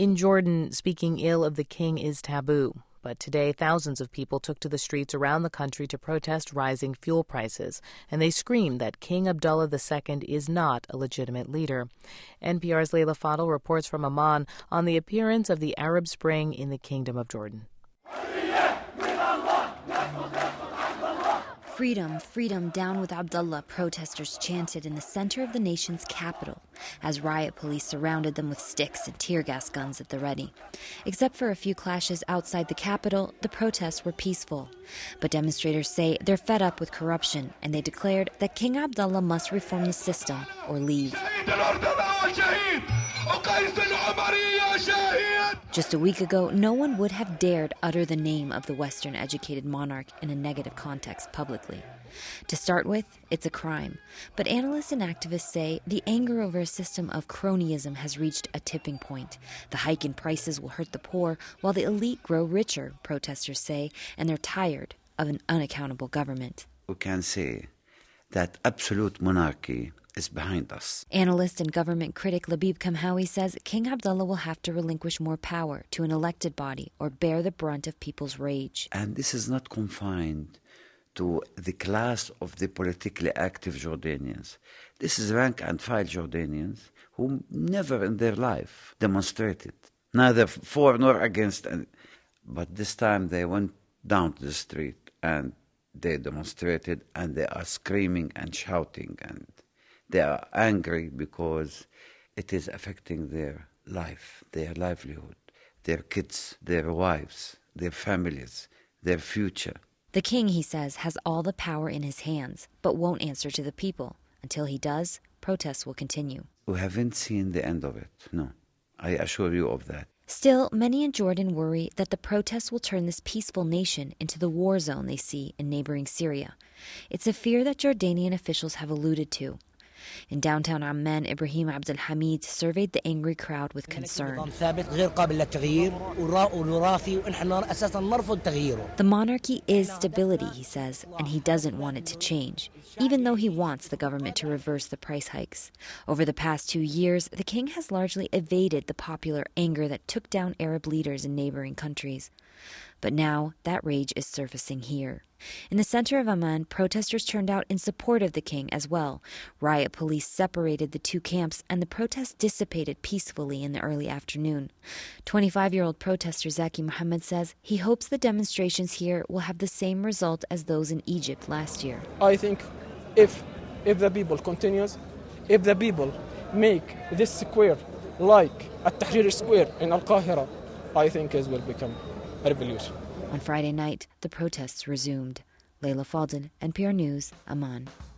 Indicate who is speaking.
Speaker 1: In Jordan, speaking ill of the king is taboo. But today, thousands of people took to the streets around the country to protest rising fuel prices, and they screamed that King Abdullah II is not a legitimate leader. NPR's Leila Fadel reports from Amman on the appearance of the Arab Spring in the Kingdom of Jordan.
Speaker 2: Freedom, freedom, down with Abdullah, protesters chanted in the center of the nation's capital as riot police surrounded them with sticks and tear gas guns at the ready. Except for a few clashes outside the capital, the protests were peaceful. But demonstrators say they're fed up with corruption, and they declared that King Abdullah must reform the system or leave. Just a week ago, no one would have dared utter the name of the Western-educated monarch in a negative context publicly. To start with, it's a crime. But analysts and activists say the anger over a system of cronyism has reached a tipping point. The hike in prices will hurt the poor, while the elite grow richer, protesters say, and they're tired of an unaccountable government.
Speaker 3: We can say that absolute monarchy is behind us.
Speaker 2: Analyst and government critic Labib Kamhawi says King Abdullah will have to relinquish more power to an elected body or bear the brunt of people's rage.
Speaker 3: And this is not confined to the class of the politically active Jordanians. This is rank and file Jordanians who never in their life demonstrated, neither for nor against. But this time they went down to the street and they demonstrated, and they are screaming and shouting, and they are angry because it is affecting their life, their livelihood, their kids, their wives, their families, their future.
Speaker 2: The king, he says, has all the power in his hands, but won't answer to the people. Until he does, protests will continue.
Speaker 3: We haven't seen the end of it, no. I assure you of that.
Speaker 2: Still, many in Jordan worry that the protests will turn this peaceful nation into the war zone they see in neighboring Syria. It's a fear that Jordanian officials have alluded to. In downtown Amman, Ibrahim Abdel Hamid surveyed the angry crowd with concern. The monarchy is stability, he says, and he doesn't want it to change, even though he wants the government to reverse the price hikes. Over the past 2 years, the king has largely evaded the popular anger that took down Arab leaders in neighboring countries. But now that rage is surfacing here. In the center of Amman, protesters turned out in support of the king as well. Riot police separated the two camps, and the protests dissipated peacefully in the early afternoon. 25-year-old protester Zaki Mohammed says he hopes the demonstrations here will have the same result as those in Egypt last year.
Speaker 4: I think if the people continues, if the people make this square like at Tahrir Square in Al-Qahira, I think it will become a revolution.
Speaker 2: On Friday night, the protests resumed. Leila Fadel, NPR News, Amman.